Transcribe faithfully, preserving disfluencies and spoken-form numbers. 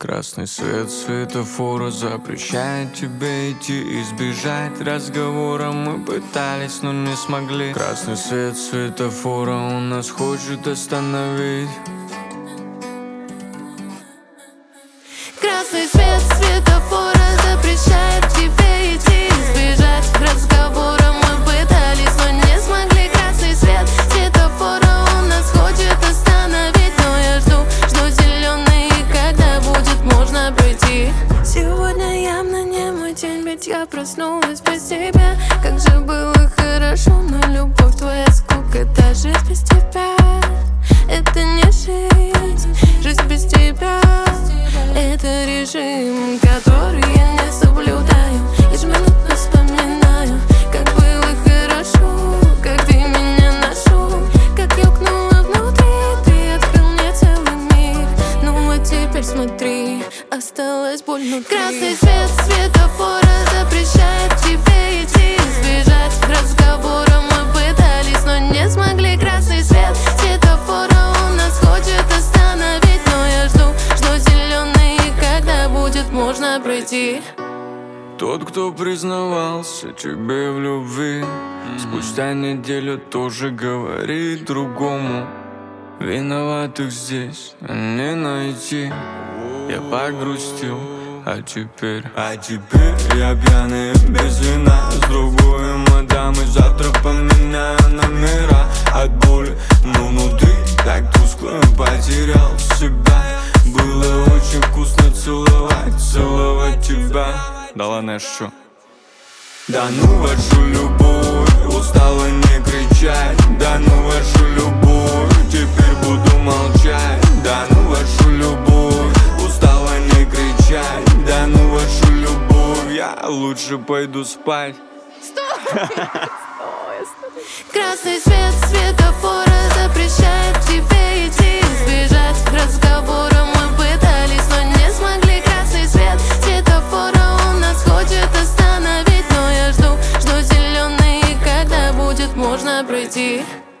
Красный свет светофора запрещает тебе идти, избежать разговора. Мы пытались, но не смогли. Красный свет светофора он нас хочет остановить. Красный свет светофора запрещает тебе идти, избежать разговора. Мы пытались, но не смогли. Красный свет светофора он нас хочет остановить. Но я жду, жду зеленый, и когда будет можно пройти. Сегодня явно не мой день, ведь я проснулась без тебя. Как же было хорошо, но любовь твоя скука. Это жизнь без тебя, это не жизнь. Жизнь без тебя — это режим, который я не соблюдаю. Ежеминутно вспоминаю, как было хорошо, как ты меня нашел, как ёкнуло внутри, ты открыл мне целый мир. Ну вот теперь смотри, осталась боль внутри. Красный свет светофора запрещает тебе идти, избежать разговора. Мы пытались, но не смогли. Красный свет светофора он нас хочет остановить. Но я жду, жду зеленый, и когда будет можно пройти. Тот, кто признавался тебе в любви, спустя неделю тоже говорит другому. Виноватых здесь не найти. Я погрустил, а теперь А теперь я пьяный без вина с другой мадамой. Завтра поменяю номера от боли, но внутри так тускло потерял себя. Было очень вкусно целовать, целовать тебя. да ладно, я шучу. Да ну вашу любовь, устала не кричать. Да ну вашу любовь, теперь буду молчать. Да ну вашу любовь, устала не кричать. Да ну вашу любовь, я лучше пойду спать. Красный свет светофора запрещает тебе идти, избежать разговора. Мы пытались, но не смогли. Красный свет светофора он нас хочет остановить. Но я жду, жду зеленый, и когда будет можно пройти.